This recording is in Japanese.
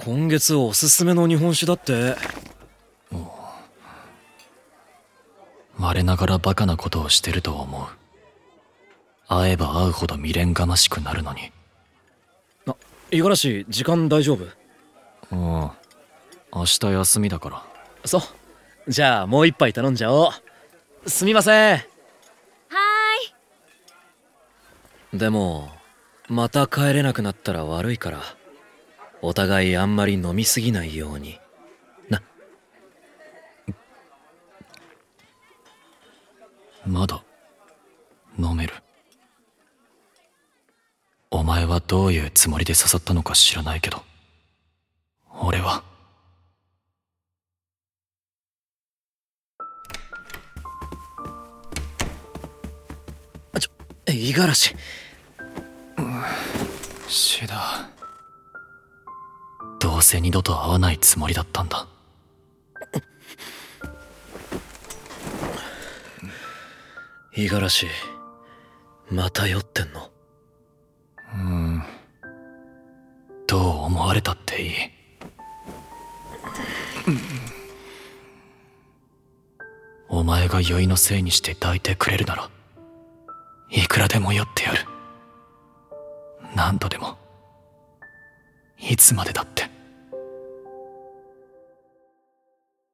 今月おすすめの日本酒だって。 我ながらバカなことをしてると思う。会えば会うほど未練がましくなるのに。 五十嵐、時間大丈夫？ 明日休みだから。 そう。じゃあもう一杯頼んじゃおう。すみません。 はーい。でもまた帰れなくなったら悪いから、お互いあんまり飲みすぎないようにな。 まだ飲める。お前はどういうつもりで誘ったのか知らないけど、俺は五十嵐。 シダ、どうせ二度と会わないつもりだったんだ。 五十嵐、また酔ってんの？ どう思われたっていい。お前が酔いのせいにして抱いてくれるなら、いくらでも酔ってやる。何度でも、いつまでだって。